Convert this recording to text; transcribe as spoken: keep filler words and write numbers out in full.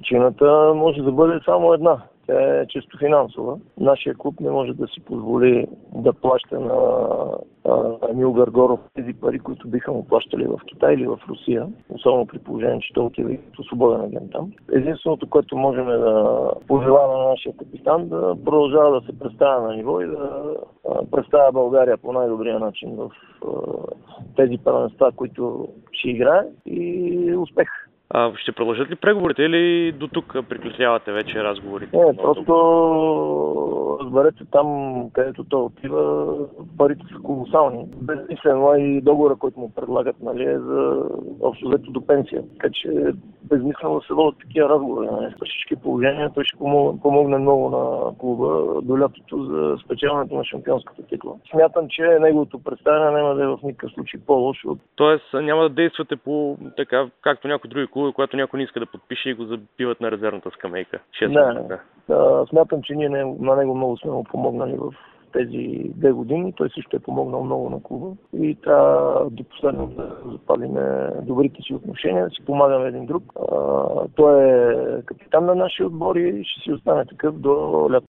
Причината може да бъде само една. Тя е чисто финансова. Нашия клуб не може да си позволи да плаща на Емил Гаргоров тези пари, които биха му плащали в Китай или в Русия, особено при положение, че той отива като свободен агент там. Единственото, което можем да пожелаваме на нашия капитан, да продължава да се представя на ниво и да представя България по най-добрия начин в тези първенства, които ще играе, и успех. А, ще продължат ли преговорите или до тук приключвате вече разговорите? Не, просто разберете, там, където той отива, парите са колосални. Безмислено и договора, който му предлагат, нали, е за общо взето до пенсия. Така че безмислено да се водят такива разговори. Нали. При всички положения той ще помогне много на клуба до лятото за спечелването на шампионската титла. Смятам, че неговото представяне няма да е в никакъв случай по-лошо. Тоест няма да действате по така, както някои други клубове, когато някой не иска да подпише и го забиват на резервната скамейка. Не, да, смятам, че ние на него много сме му помогнали в тези две години. Той също е помогнал много на клуба и трябва до последно да запалим добрите си отношения, да си помагаме един друг. А, той е капитан на нашия отбор и ще си остане такъв до лято.